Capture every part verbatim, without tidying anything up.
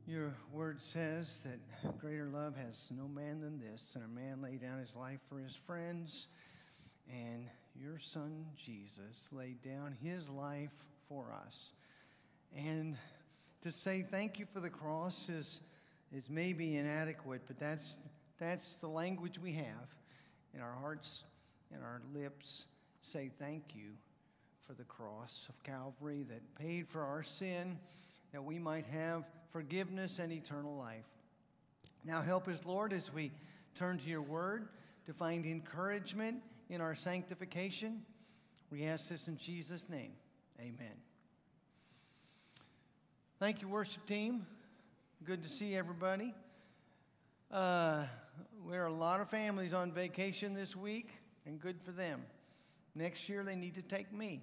Your word says that greater love has no man than this, and a man lay down his life for his friends. And your son, Jesus, laid down his life for us. And to say thank you for the cross is, is maybe inadequate, but that's, that's the language we have. In our hearts and our lips say thank you for the cross of Calvary that paid for our sin, that we might have forgiveness and eternal life. Now help us, Lord, as we turn to your word to find encouragement in our sanctification. We ask this in Jesus' name. Amen. Thank you, worship team. Good to see everybody. Uh, there are a lot of families on vacation this week, and good for them. Next year, they need to take me.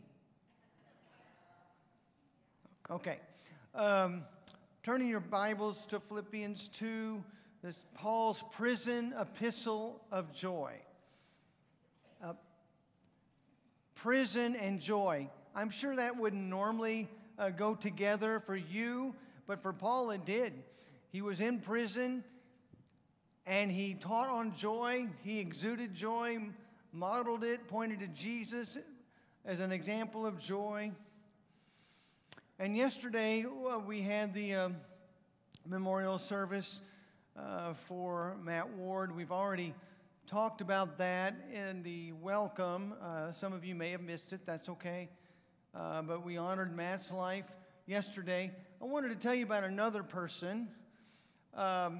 Okay. Um, turning your Bibles to Philippians two, this Paul's prison epistle of joy. Uh, prison and joy. I'm sure that wouldn't normally uh, go together for you, but for Paul it did. He was in prison, and he taught on joy. He exuded joy, modeled it, pointed to Jesus as an example of joy. And yesterday, uh, we had the uh, memorial service uh, for Matt Ward. We've already talked about that in the welcome. Uh, some of you may have missed it. That's okay. Uh, but we honored Matt's life yesterday. I wanted to tell you about another person. Um,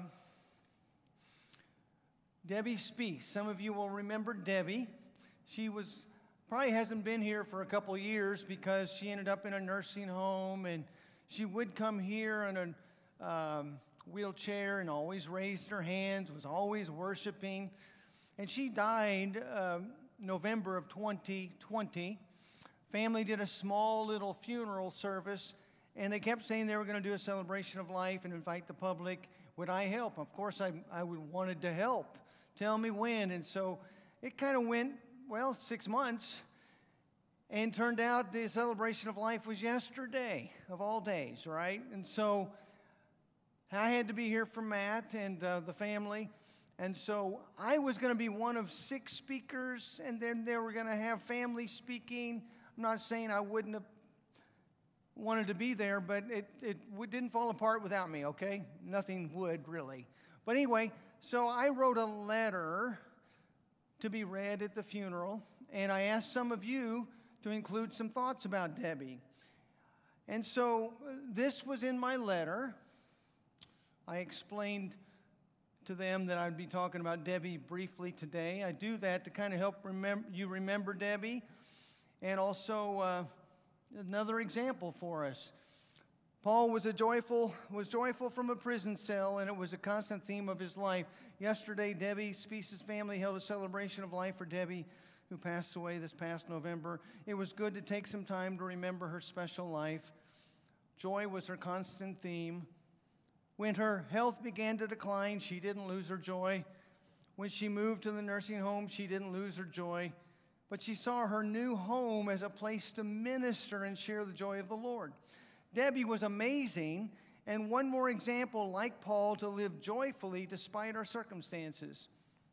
Debbie Speaks. Some of you will remember Debbie. She was... Probably hasn't been here for a couple of years because she ended up in a nursing home, and she would come here in a um, wheelchair and always raised her hands, was always worshiping. And she died uh, November of twenty twenty. Family did a small little funeral service, and they kept saying they were going to do a celebration of life and invite the public. Would I help? Of course, I, I would wanted to help. Tell me when. And so it kind of went, well, six months, and turned out the celebration of life was yesterday, of all days, right? And so I had to be here for Matt and uh, the family, and so I was going to be one of six speakers, and then they were going to have family speaking. I'm not saying I wouldn't have wanted to be there, but it, it didn't fall apart without me, okay? Nothing would, really. But anyway, so I wrote a letter to be read at the funeral, and I asked some of you to include some thoughts about Debbie. And so this was in my letter. I explained to them that I'd be talking about Debbie briefly today. I do that to kind of help remember, you remember Debbie, and also uh, another example for us. Paul was a joyful was joyful from a prison cell, and it was a constant theme of his life. Yesterday, Debbie Speaks' family held a celebration of life for Debbie, who passed away this past November. It was good to take some time to remember her special life. Joy was her constant theme. When her health began to decline, she didn't lose her joy. When she moved to the nursing home, she didn't lose her joy. But she saw her new home as a place to minister and share the joy of the Lord. Debbie was amazing, and one more example, like Paul, to live joyfully despite our circumstances.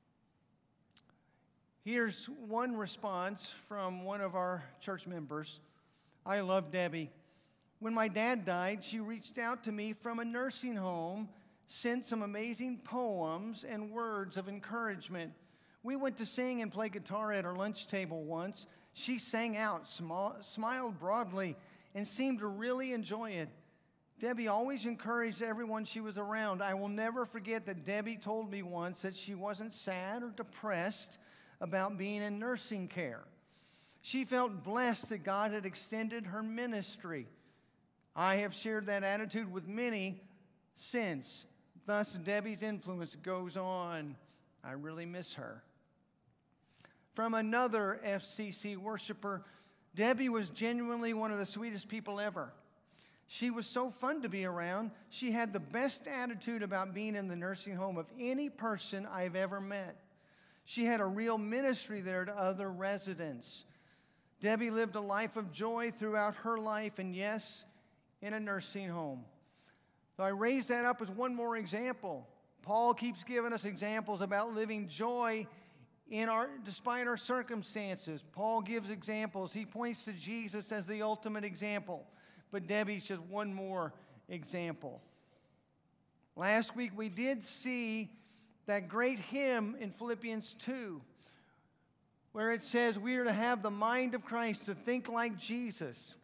Here's one response from one of our church members. I love Debbie. When my dad died, she reached out to me from a nursing home, sent some amazing poems and words of encouragement. We went to sing and play guitar at her lunch table once. She sang out, small, smiled broadly, and seemed to really enjoy it. Debbie always encouraged everyone she was around. I will never forget that Debbie told me once that she wasn't sad or depressed about being in nursing care. She felt blessed that God had extended her ministry. I have shared that attitude with many since. Thus, Debbie's influence goes on. I really miss her. From another F C C worshiper, Debbie was genuinely one of the sweetest people ever. She was so fun to be around. She had the best attitude about being in the nursing home of any person I've ever met. She had a real ministry there to other residents. Debbie lived a life of joy throughout her life, and yes, in a nursing home. So I raise that up as one more example. Paul keeps giving us examples about living joy in our, despite our circumstances. Paul gives examples. He points to Jesus as the ultimate example. But Debbie's just one more example. Last week we did see that great hymn in Philippians two, where it says we are to have the mind of Christ, to think like Jesus.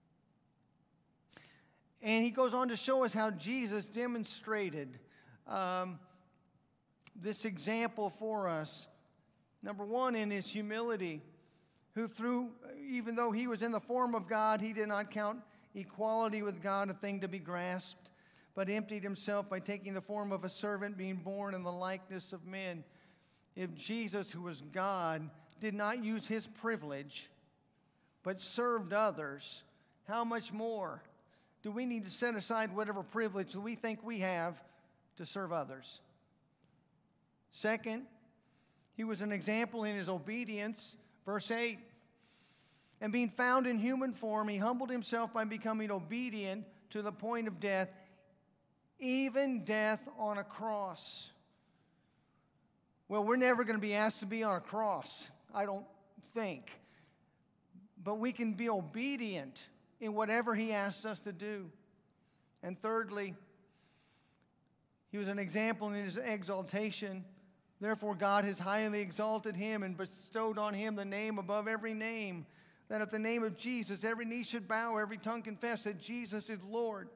And he goes on to show us how Jesus demonstrated um, this example for us. Number one, in his humility, who through, even though he was in the form of God, he did not count equality with God a thing to be grasped, but emptied himself by taking the form of a servant, being born in the likeness of men. If Jesus, who was God, did not use his privilege, but served others, how much more do we need to set aside whatever privilege that we think we have to serve others? Second, he was an example in his obedience. Verse eight, and being found in human form, he humbled himself by becoming obedient to the point of death, even death on a cross. Well, we're never going to be asked to be on a cross, I don't think. But we can be obedient in whatever he asks us to do. And thirdly, he was an example in his exaltation. Therefore, God has highly exalted him and bestowed on him the name above every name, that at the name of Jesus every knee should bow, every tongue confess that Jesus is Lord,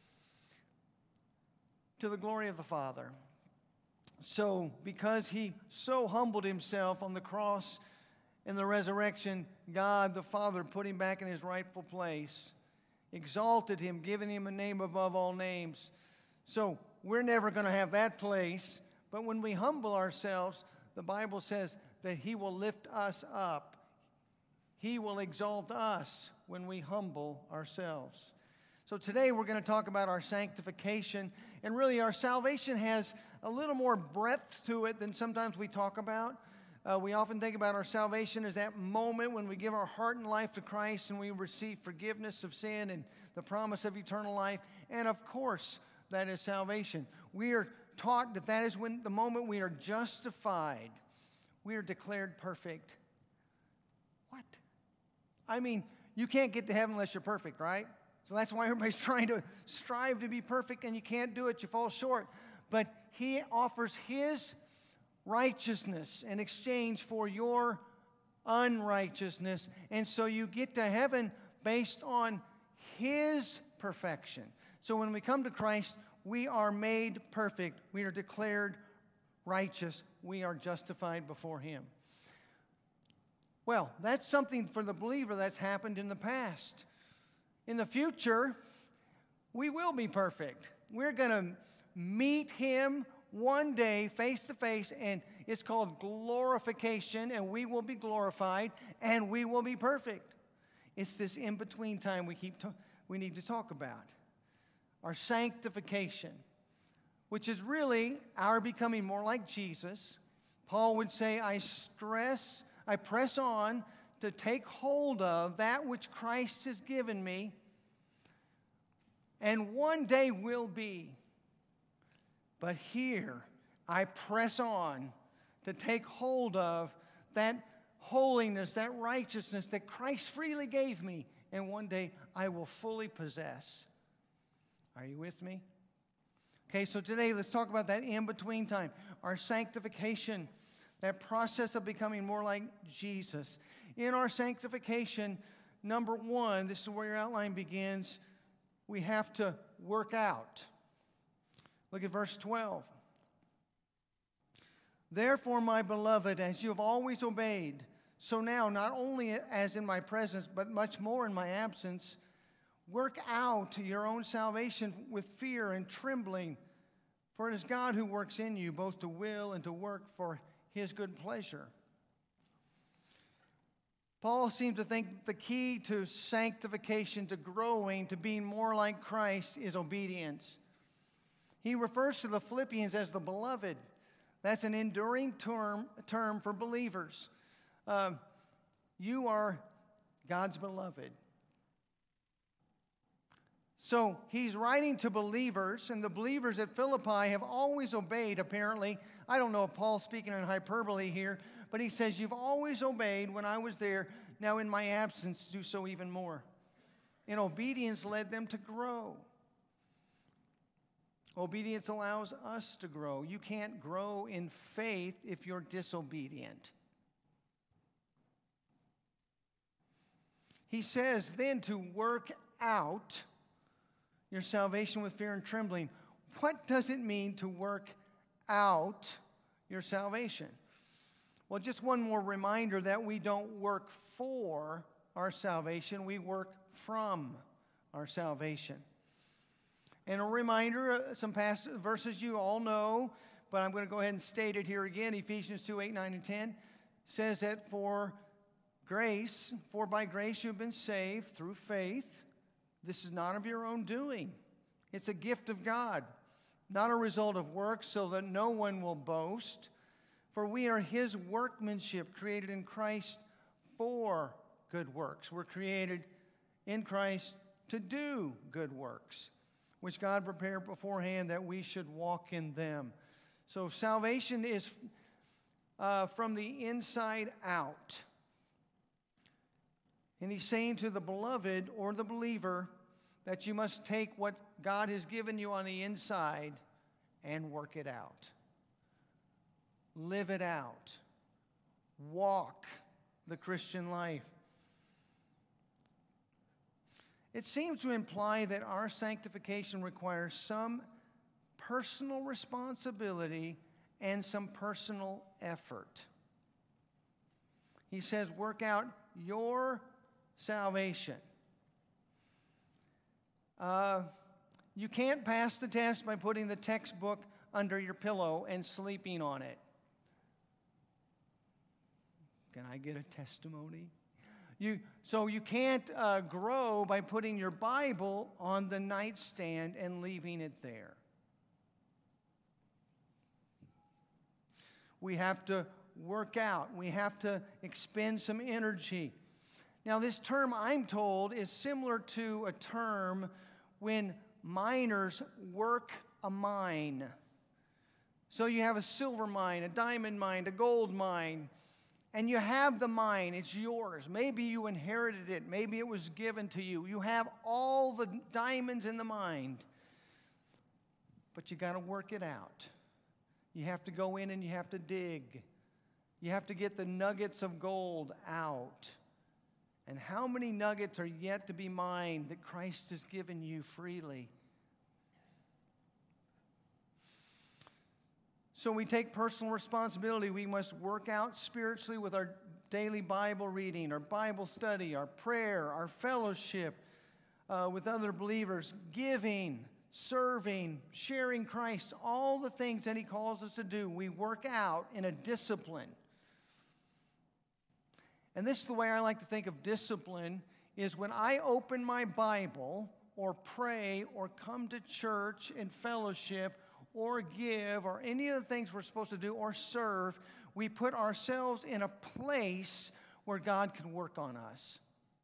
to the glory of the Father. So, because he so humbled himself on the cross and the resurrection, God the Father put him back in his rightful place, exalted him, giving him a name above all names. So, we're never going to have that place, but when we humble ourselves, the Bible says that he will lift us up. He will exalt us when we humble ourselves. So today we're going to talk about our sanctification, and really our salvation has a little more breadth to it than sometimes we talk about. Uh, we often think about our salvation as that moment when we give our heart and life to Christ and we receive forgiveness of sin and the promise of eternal life. And of course, that is salvation. We are taught that that is when the moment we are justified, we are declared perfect. What? I mean, you can't get to heaven unless you're perfect, right? So that's why everybody's trying to strive to be perfect, and you can't do it. You fall short. But he offers his righteousness in exchange for your unrighteousness. And so you get to heaven based on his perfection. So when we come to Christ, we are made perfect. We are declared righteous. We are justified before him. Well, that's something for the believer that's happened in the past. In the future, we will be perfect. We're going to meet him one day face to face, and it's called glorification, and we will be glorified, and we will be perfect. It's this in-between time we keep to, we need to talk about. Our sanctification, which is really our becoming more like Jesus. Paul would say, I stress, I press on to take hold of that which Christ has given me, and one day will be. But here, I press on to take hold of that holiness, that righteousness that Christ freely gave me, and one day I will fully possess. Are you with me? Okay, so today let's talk about that in-between time, our sanctification, that process of becoming more like Jesus. In our sanctification, number one, this is where your outline begins, we have to work out. Look at verse twelve. Therefore, my beloved, as you have always obeyed, so now, not only as in my presence, but much more in my absence, work out your own salvation with fear and trembling, for it is God who works in you, both to will and to work for his good pleasure. Paul seems to think the key to sanctification, to growing, to being more like Christ, is obedience. He refers to the Philippians as the beloved. That's an enduring term, term for believers. Uh, you are God's beloved. So he's writing to believers, and the believers at Philippi have always obeyed, apparently. I don't know if Paul's speaking in hyperbole here, but he says, you've always obeyed when I was there. Now in my absence, do so even more. And obedience led them to grow. Obedience allows us to grow. You can't grow in faith if you're disobedient. He says then to work out your salvation with fear and trembling. What does it mean to work out your salvation? Well, just one more reminder that we don't work for our salvation, we work from our salvation. And a reminder, uh, some past verses you all know, but I'm going to go ahead and state it here again. Ephesians two, eight, nine, and ten says that for grace, for by grace you've been saved through faith. This is not of your own doing. It's a gift of God, not a result of works, so that no one will boast. For we are his workmanship, created in Christ for good works. We're created in Christ to do good works, which God prepared beforehand that we should walk in them. So salvation is uh, from the inside out. And he's saying to the beloved or the believer that you must take what God has given you on the inside and work it out. Live it out. Walk the Christian life. It seems to imply that our sanctification requires some personal responsibility and some personal effort. He says, work out your salvation. Uh, you can't pass the test by putting the textbook under your pillow and sleeping on it. Can I get a testimony? You, so you can't uh, grow by putting your Bible on the nightstand and leaving it there. We have to work out. We have to expend some energy. Now, this term, I'm told, is similar to a term when miners work a mine. So you have a silver mine, a diamond mine, a gold mine, and you have the mine. It's yours. Maybe you inherited it. Maybe it was given to you. You have all the diamonds in the mine, but you got to work it out. You have to go in and you have to dig. You have to get the nuggets of gold out. And how many nuggets are yet to be mined that Christ has given you freely? So we take personal responsibility. We must work out spiritually with our daily Bible reading, our Bible study, our prayer, our fellowship uh, with other believers, giving, serving, sharing Christ, all the things that he calls us to do. We work out in a discipline. And this is the way I like to think of discipline, is when I open my Bible or pray or come to church and fellowship or give or any of the things we're supposed to do or serve, we put ourselves in a place where God can work on us,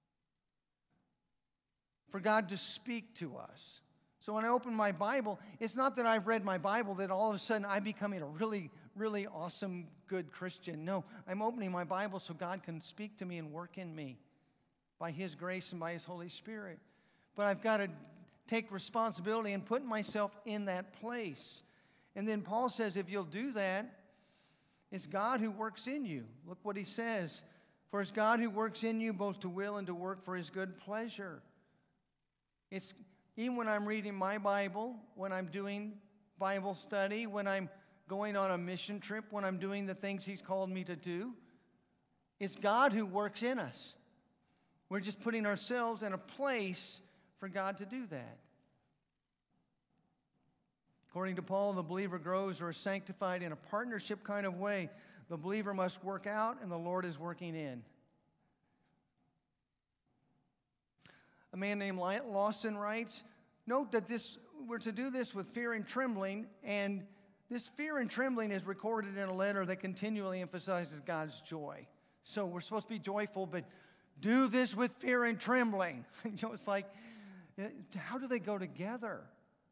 for God to speak to us. So when I open my Bible, it's not that I've read my Bible that all of a sudden I'm becoming a really, really awesome, good Christian. No, I'm opening my Bible so God can speak to me and work in me by his grace and by his Holy Spirit. But I've got to take responsibility and put myself in that place. And then Paul says, if you'll do that, it's God who works in you. Look what he says. For it's God who works in you both to will and to work for his good pleasure. It's even when I'm reading my Bible, when I'm doing Bible study, when I'm going on a mission trip, when I'm doing the things he's called me to do, it's God who works in us. We're just putting ourselves in a place for God to do that. According to Paul, the believer grows or is sanctified in a partnership kind of way. The believer must work out, and the Lord is working in. A man named Lawson writes, note that this we're to do this with fear and trembling, and this fear and trembling is recorded in a letter that continually emphasizes God's joy. So we're supposed to be joyful, but do this with fear and trembling. You know, it's like, How do they go together?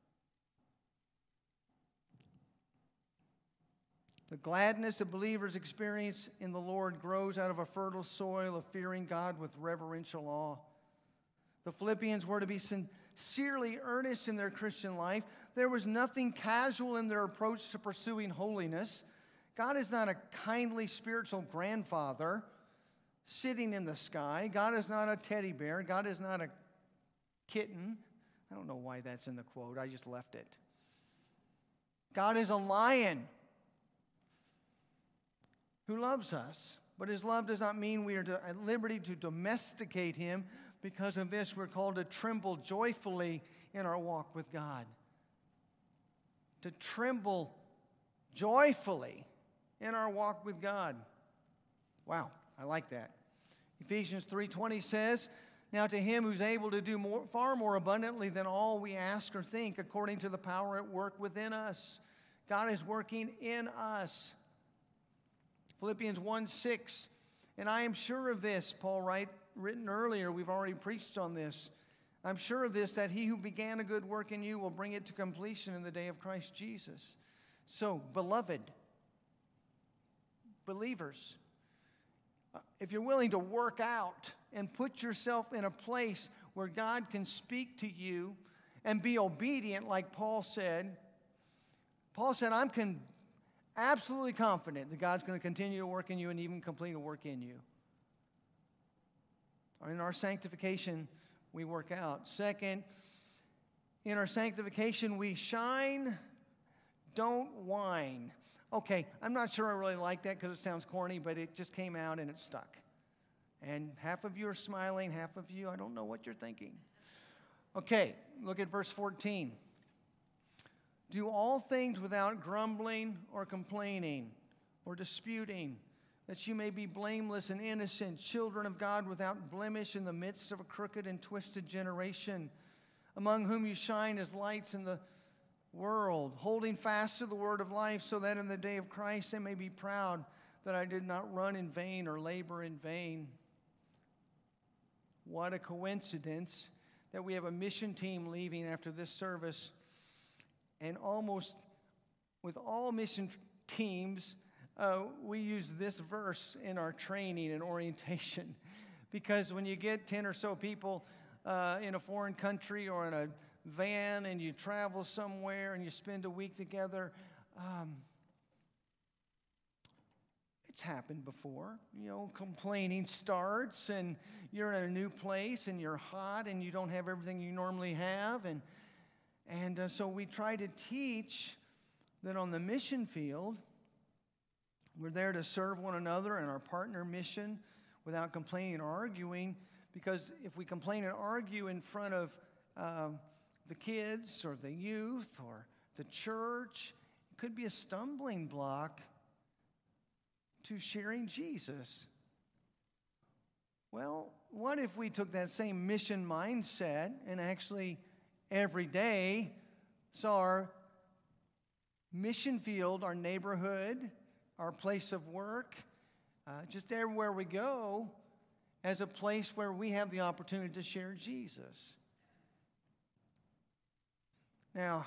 The gladness that believers experience in the Lord grows out of a fertile soil of fearing God with reverential awe. The Philippians were to be sincerely earnest in their Christian life. There was nothing casual in their approach to pursuing holiness. God is not a kindly spiritual grandfather sitting in the sky. God is not a teddy bear. God is not a kitten. I don't know why that's in the quote. I just left it. God is a lion who loves us. But his love does not mean we are to, at liberty to domesticate him. Because of this, we're called to tremble joyfully in our walk with God. To tremble joyfully in our walk with God. Wow, I like that. Ephesians three twenty says, now to him who's able to do more, far more abundantly than all we ask or think, according to the power at work within us. God is working in us. Philippians one six, and I am sure of this, Paul writes, written earlier, we've already preached on this. I'm sure of this, that he who began a good work in you will bring it to completion in the day of Christ Jesus. So, beloved, believers, if you're willing to work out and put yourself in a place where God can speak to you and be obedient, like Paul said, Paul said, I'm con- absolutely confident that God's going to continue to work in you and even complete a work in you. In our sanctification, we work out. Second, in our sanctification, we shine, don't whine. Okay, I'm not sure I really like that because it sounds corny, but it just came out and it stuck. And half of you are smiling, half of you, I don't know what you're thinking. Okay, look at verse fourteen. Do all things without grumbling or complaining or disputing, that you may be blameless and innocent, children of God without blemish in the midst of a crooked and twisted generation, among whom you shine as lights in the world, holding fast to the word of life, so that in the day of Christ I may be proud that I did not run in vain or labor in vain. What a coincidence that we have a mission team leaving after this service. And almost with all mission teams, uh, we use this verse in our training and orientation. Because when you get ten or so people uh, in a foreign country or in a van and you travel somewhere and you spend a week together, um, it's happened before. You know, complaining starts and you're in a new place and you're hot and you don't have everything you normally have. And And uh, so we try to teach that on the mission field, we're there to serve one another in our partner mission without complaining or arguing. Because if we complain and argue in front of uh, the kids or the youth or the church, it could be a stumbling block to sharing Jesus. Well, what if we took that same mission mindset and actually every day saw our mission field, our neighborhood, our place of work, uh, just everywhere we go, as a place where we have the opportunity to share Jesus. Now,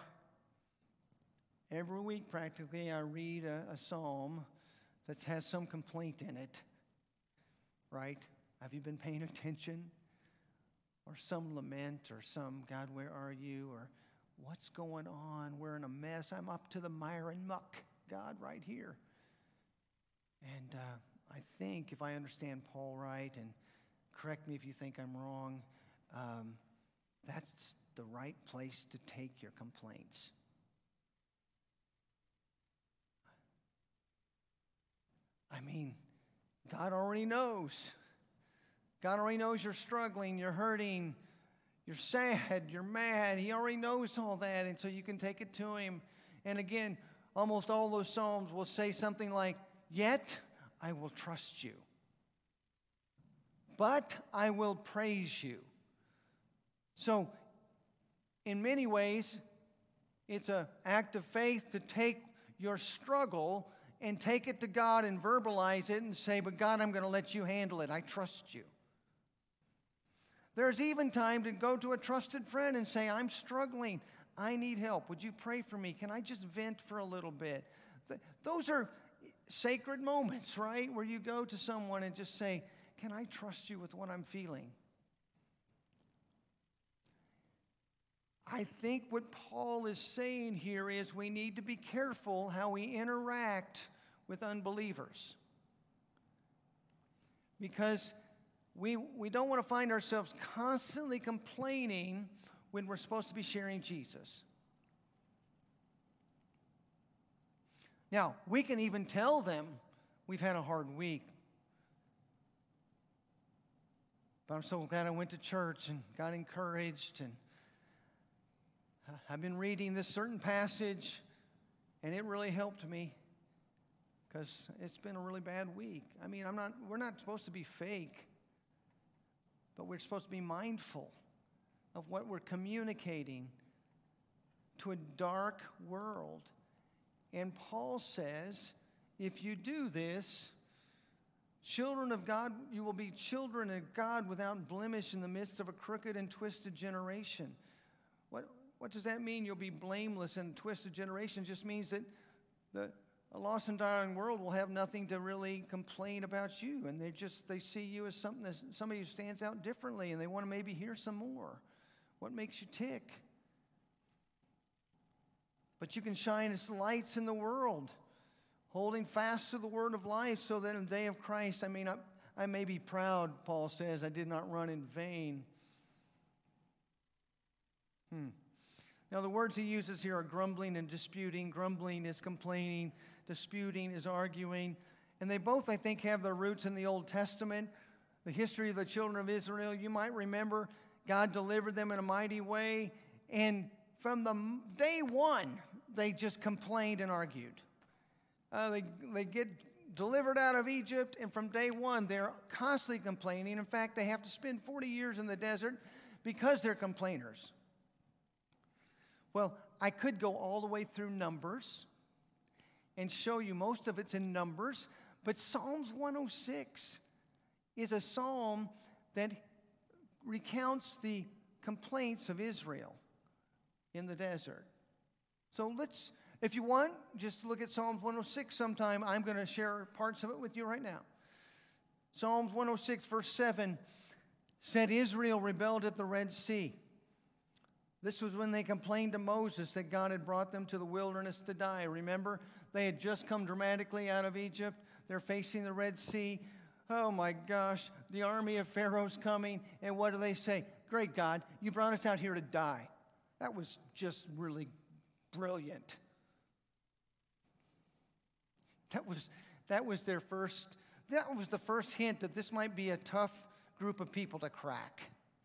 every week practically I read a, a psalm that has some complaint in it, right? Have you been paying attention? Or some lament, or some, God, where are you? Or what's going on? We're in a mess. I'm up to the mire and muck, God, right here. And uh, I think, if I understand Paul right, and correct me if you think I'm wrong, um, that's the right place to take your complaints. I mean, God already knows. God already knows you're struggling, you're hurting, you're sad, you're mad. He already knows all that, and so you can take it to him. And again, almost all those psalms will say something like, yet I will trust you. But I will praise you. So, in many ways, it's an act of faith to take your struggle and take it to God and verbalize it and say, but God, I'm going to let you handle it. I trust you. There's even time to go to a trusted friend and say, I'm struggling. I need help. Would you pray for me? Can I just vent for a little bit? Th- those are sacred moments, right? Where you go to someone and just say, can I trust you with what I'm feeling? I think what Paul is saying here is we need to be careful how we interact with unbelievers. Because we, we don't want to find ourselves constantly complaining when we're supposed to be sharing Jesus. Now, we can even tell them we've had a hard week. But I'm so glad I went to church and got encouraged, and I've been reading this certain passage, and it really helped me because it's been a really bad week. I mean, I'm not, we're not supposed to be fake, but we're supposed to be mindful of what we're communicating to a dark world. And Paul says, if you do this, children of God, you will be children of God without blemish in the midst of a crooked and twisted generation. What, what does that mean? You'll be blameless in a twisted generation. It just means that the a lost and dying world will have nothing to really complain about you. And they just, they see you as something that, somebody who stands out differently, and they want to maybe hear some more. What makes you tick? But you can shine as lights in the world, holding fast to the word of life, so that in the day of Christ, I mean, I, I may be proud, Paul says, I did not run in vain. Hmm. Now, the words he uses here are grumbling and disputing. Grumbling is complaining. Disputing is arguing. And they both, I think, have their roots in the Old Testament. The history of the children of Israel, you might remember, God delivered them in a mighty way. And from the day one, they just complained and argued. Uh, they, they get delivered out of Egypt, and from day one, they're constantly complaining. In fact, they have to spend forty years in the desert because they're complainers. Well, I could go all the way through Numbers and show you most of it's in Numbers, but Psalms one oh six is a psalm that recounts the complaints of Israel in the desert. So let's, if you want, just look at Psalms one oh six sometime. I'm going to share parts of it with you right now. Psalms one oh six, verse seven, said Israel rebelled at the Red Sea. This was when they complained to Moses that God had brought them to the wilderness to die. Remember, they had just come dramatically out of Egypt. They're facing the Red Sea. Oh my gosh, the army of Pharaoh's coming. And what do they say? Great God, you brought us out here to die. That was just really brilliant. That was, that was their first, that was the first hint that this might be a tough group of people to crack.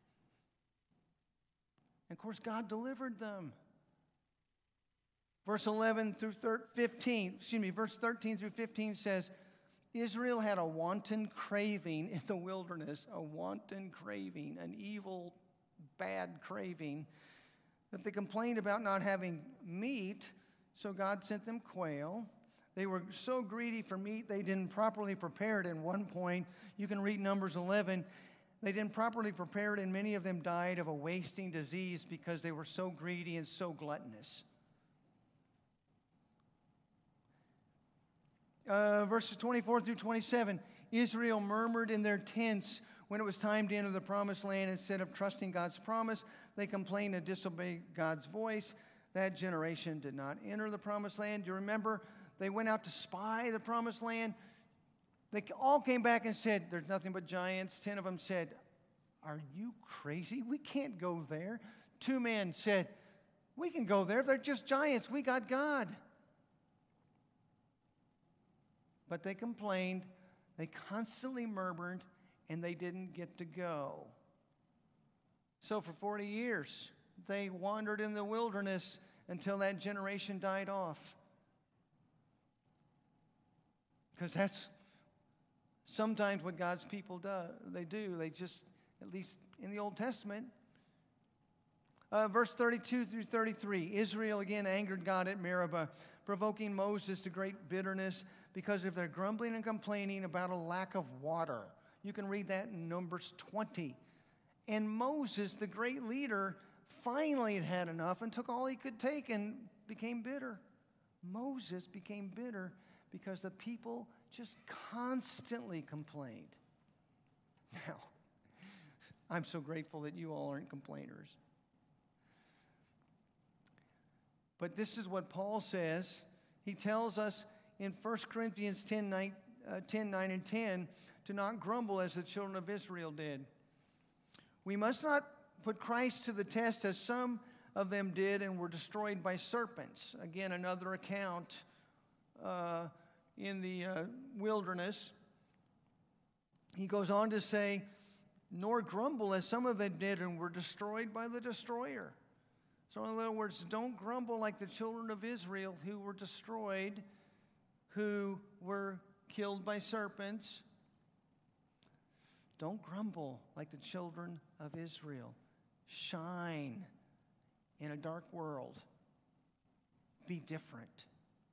And of course, God delivered them. Verse eleven through fifteen, excuse me, verse thirteen through fifteen says, Israel had a wanton craving in the wilderness, a wanton craving, an evil, bad craving, that they complained about not having meat, so God sent them quail. They were so greedy for meat, they didn't properly prepare it. At one point, you can read Numbers eleven, they didn't properly prepare it, and many of them died of a wasting disease because they were so greedy and so gluttonous. Uh, verses twenty-four through twenty-seven, Israel murmured in their tents when it was time to enter the promised land. Instead of trusting God's promise, they complained and disobeyed God's voice. That generation did not enter the promised land. Do you remember? They went out to spy the promised land. They all came back and said, there's nothing but giants. Ten of them said, are you crazy? We can't go there. Two men said, we can go there. They're just giants. We got God. But they complained, they constantly murmured, and they didn't get to go. So for forty years, they wandered in the wilderness until that generation died off. Because that's sometimes what God's people do. They do. They just, at least in the Old Testament. Uh, verse thirty-two through thirty-three, Israel again angered God at Meribah, provoking Moses to great bitterness because of their grumbling and complaining about a lack of water. You can read that in Numbers twenty. And Moses, the great leader, finally had had enough and took all he could take and became bitter. Moses became bitter because the people just constantly complained. Now, I'm so grateful that you all aren't complainers. But this is what Paul says. He tells us in First Corinthians ten, nine, uh, ten, nine and ten to not grumble as the children of Israel did. We must not put Christ to the test as some of them did and were destroyed by serpents. Again, another account uh, in the uh, wilderness. He goes on to say, nor grumble as some of them did and were destroyed by the destroyer. So in other words, don't grumble like the children of Israel who were destroyed, who were killed by serpents. Don't grumble like the children of Israel. Shine in a dark world. Be different.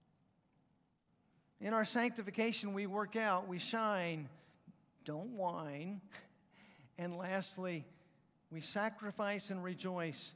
In our sanctification, we work out, we shine, don't whine. And lastly, we sacrifice and rejoice.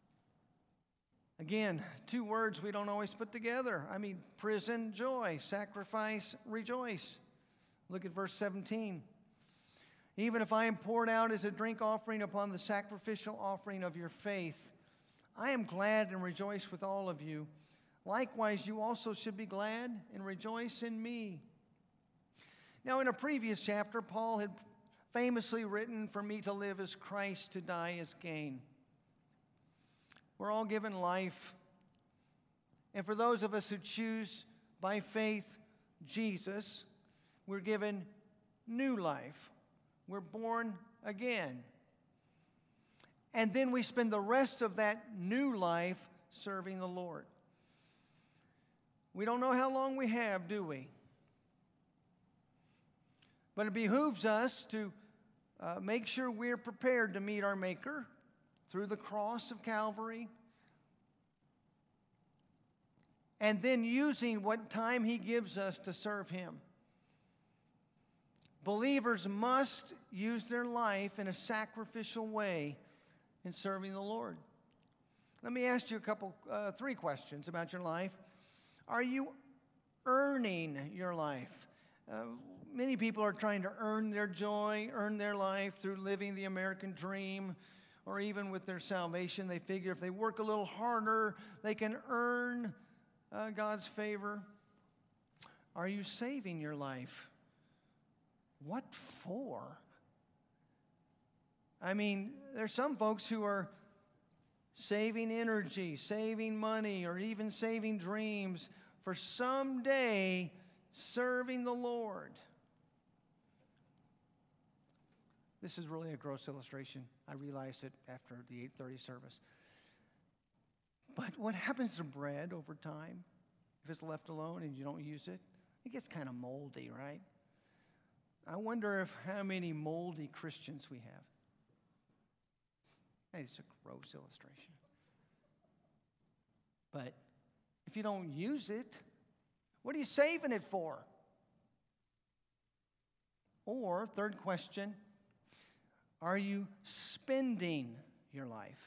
Again, two words we don't always put together. I mean, prison, joy, sacrifice, rejoice. Look at verse seventeen. Even if I am poured out as a drink offering upon the sacrificial offering of your faith, I am glad and rejoice with all of you. Likewise, you also should be glad and rejoice in me. Now, in a previous chapter, Paul had famously written, for me to live as Christ, to die as gain. We're all given life. And for those of us who choose by faith Jesus, we're given new life. We're born again. And then we spend the rest of that new life serving the Lord. We don't know how long we have, do we? But it behooves us to uh, make sure we're prepared to meet our Maker through the cross of Calvary, and then using what time He gives us to serve Him. Believers must use their life in a sacrificial way in serving the Lord. Let me ask you a couple, uh, three questions about your life. Are you earning your life? Uh, many people are trying to earn their joy, earn their life through living the American dream, or even with their salvation. They figure if they work a little harder, they can earn uh, God's favor. Are you saving your life? What for? I mean, there's some folks who are saving energy, saving money, or even saving dreams for someday serving the Lord. This is really a gross illustration. I realized it after the eight thirty service. But what happens to bread over time? If it's left alone and you don't use it, it gets kind of moldy, right? I wonder if how many moldy Christians we have. Hey, it's a gross illustration. But if you don't use it, what are you saving it for? Or, third question, are you spending your life?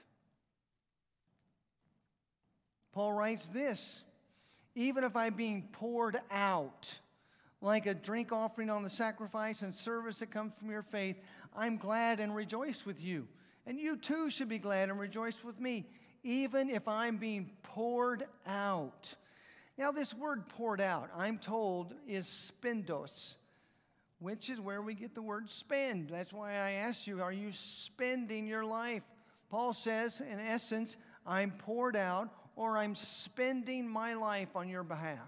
Paul writes this, even if I'm being poured out like a drink offering on the sacrifice and service that comes from your faith, I'm glad and rejoice with you. And you too should be glad and rejoice with me, even if I'm being poured out. Now, this word poured out, I'm told, is spendos, which is where we get the word spend. That's why I asked you, are you spending your life? Paul says, in essence, I'm poured out, or I'm spending my life on your behalf.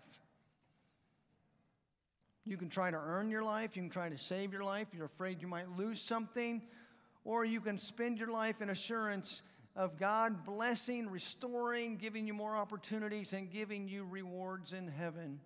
You can try to earn your life. You can try to save your life. You're afraid you might lose something. Or you can spend your life in assurance of God blessing, restoring, giving you more opportunities, and giving you rewards in heaven.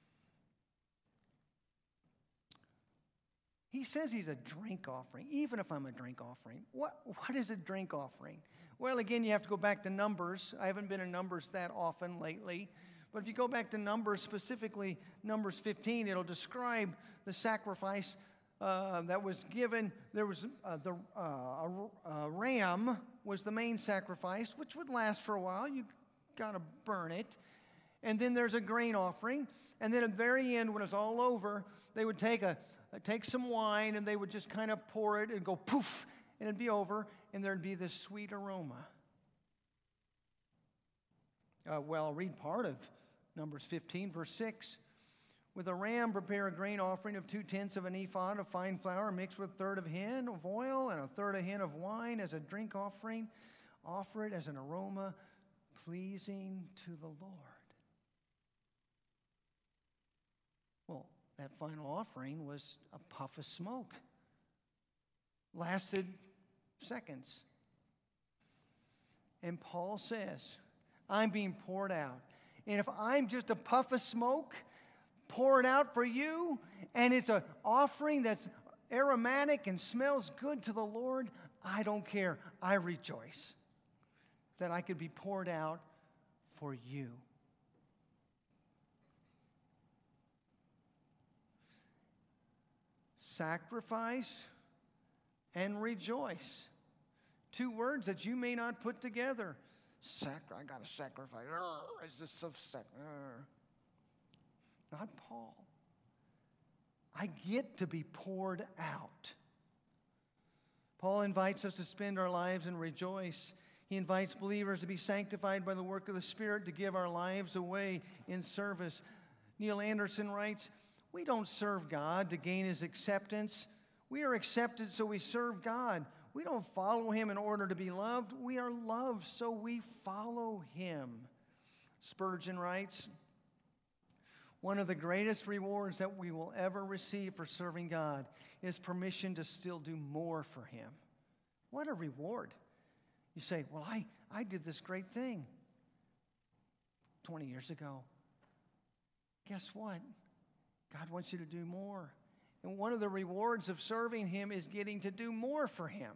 He says he's a drink offering, even if I'm a drink offering. What, what is a drink offering? Well, again, you have to go back to Numbers. I haven't been in Numbers that often lately. But if you go back to Numbers, specifically Numbers fifteen, it'll describe the sacrifice uh, that was given. There was uh, the uh, a, a ram was the main sacrifice, which would last for a while. You got to burn it. And then there's a grain offering. And then at the very end, when it's all over, they would take a take some wine and they would just kind of pour it and go poof, and it'd be over, and there'd be this sweet aroma. Uh, well, I'll read part of Numbers fifteen, verse six. With a ram, prepare a grain offering of two-tenths of an ephah of fine flour mixed with a third of a hin of oil and a third of a hin of wine as a drink offering. Offer it as an aroma pleasing to the Lord. Well, that final offering was a puff of smoke. Lasted seconds. And Paul says, I'm being poured out. And if I'm just a puff of smoke poured out for you, and it's an offering that's aromatic and smells good to the Lord, I don't care. I rejoice that I could be poured out for you. Sacrifice and rejoice. Two words that you may not put together. Sacri- I got to sacrifice. Urgh, is this so sac- Urgh. Not Paul. I get to be poured out. Paul invites us to spend our lives and rejoice. He invites believers to be sanctified by the work of the Spirit, to give our lives away in service. Neil Anderson writes, we don't serve God to gain His acceptance. We are accepted so we serve God. We don't follow Him in order to be loved. We are loved so we follow Him. Spurgeon writes, one of the greatest rewards that we will ever receive for serving God is permission to still do more for Him. What a reward. You say, well, I, I did this great thing twenty years ago. Guess what? God wants you to do more. And one of the rewards of serving Him is getting to do more for Him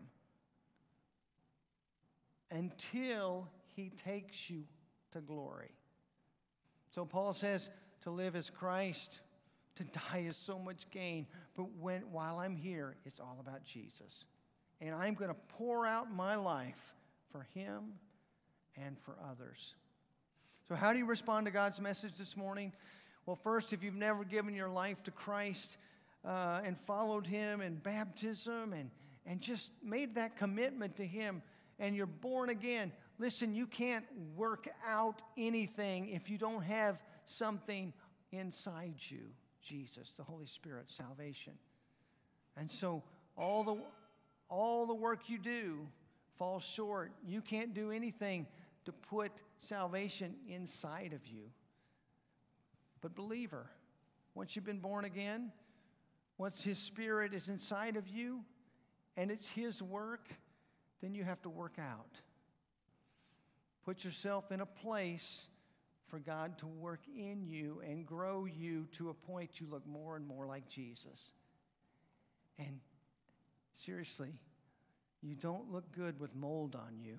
until He takes you to glory. So Paul says to live as Christ, to die is so much gain. But when, while I'm here, it's all about Jesus. And I'm going to pour out my life for Him and for others. So how do you respond to God's message this morning? Well, first, if you've never given your life to Christ uh, and followed Him in baptism and, and just made that commitment to Him and you're born again, listen, you can't work out anything if you don't have something inside you, Jesus, the Holy Spirit, salvation. And so all the, all the work you do falls short. You can't do anything to put salvation inside of you. But believer, once you've been born again, once His Spirit is inside of you and it's His work, then you have to work out. Put yourself in a place for God to work in you and grow you to a point you look more and more like Jesus. And seriously, you don't look good with mold on you.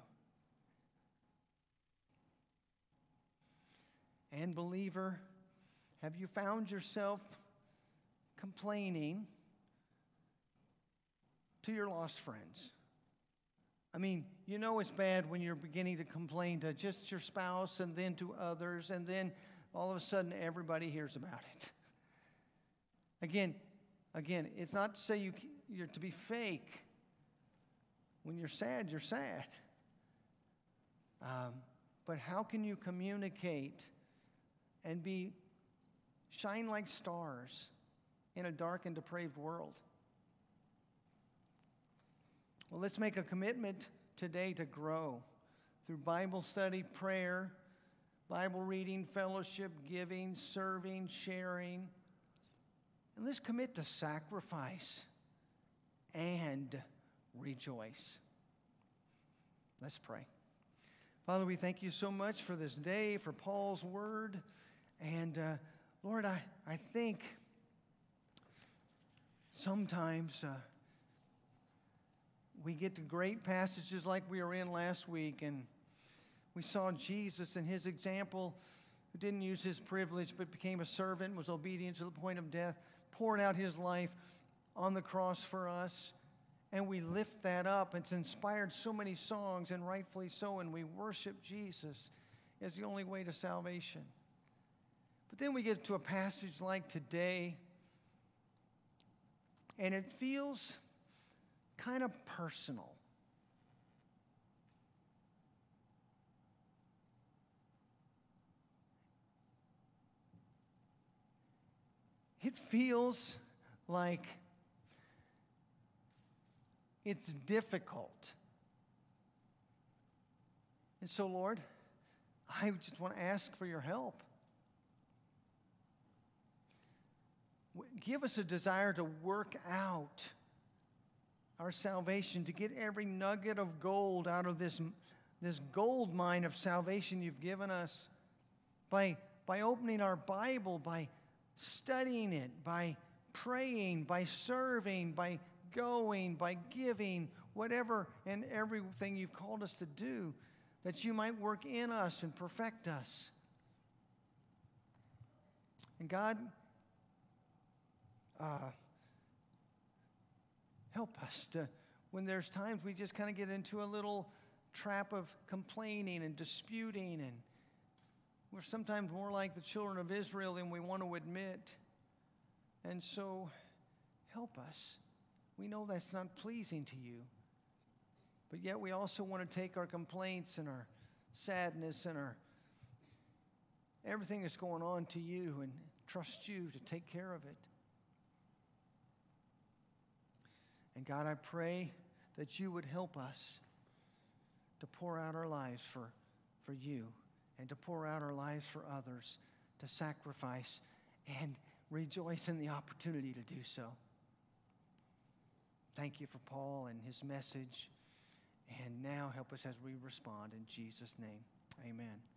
And believer, have you found yourself complaining to your lost friends? I mean, you know it's bad when you're beginning to complain to just your spouse and then to others, and then all of a sudden everybody hears about it. Again, again, it's not to say you, you're to be fake. When you're sad, you're sad. Um, but how can you communicate and be shine like stars in a dark and depraved world? Well, let's make a commitment today to grow through Bible study, prayer, Bible reading, fellowship, giving, serving, sharing. And let's commit to sacrifice and rejoice. Let's pray. Father, we thank you so much for this day, for Paul's word. And uh, Lord, I, I think sometimes uh, we get to great passages like we were in last week, and we saw Jesus and His example, who didn't use His privilege but became a servant, was obedient to the point of death, poured out His life. on the cross for us, and we lift that up. It's inspired so many songs, and rightfully so, and we worship Jesus as the only way to salvation. But then we get to a passage like today, and it feels kind of personal. It feels like it's difficult. And so, Lord, I just want to ask for your help. Give us a desire to work out our salvation, to get every nugget of gold out of this, this gold mine of salvation you've given us by, by opening our Bible, by studying it, by praying, by serving, by going, by giving, whatever and everything you've called us to do, that you might work in us and perfect us. And God, uh, help us to, when there's times we just kind of get into a little trap of complaining and disputing, and we're sometimes more like the children of Israel than we want to admit. And so, help us. We know that's not pleasing to you. But yet we also want to take our complaints and our sadness and our everything that's going on to you and trust you to take care of it. And God, I pray that you would help us to pour out our lives for, for you, and to pour out our lives for others, to sacrifice and rejoice in the opportunity to do so. Thank you for Paul and his message. And now help us as we respond in Jesus' name. Amen.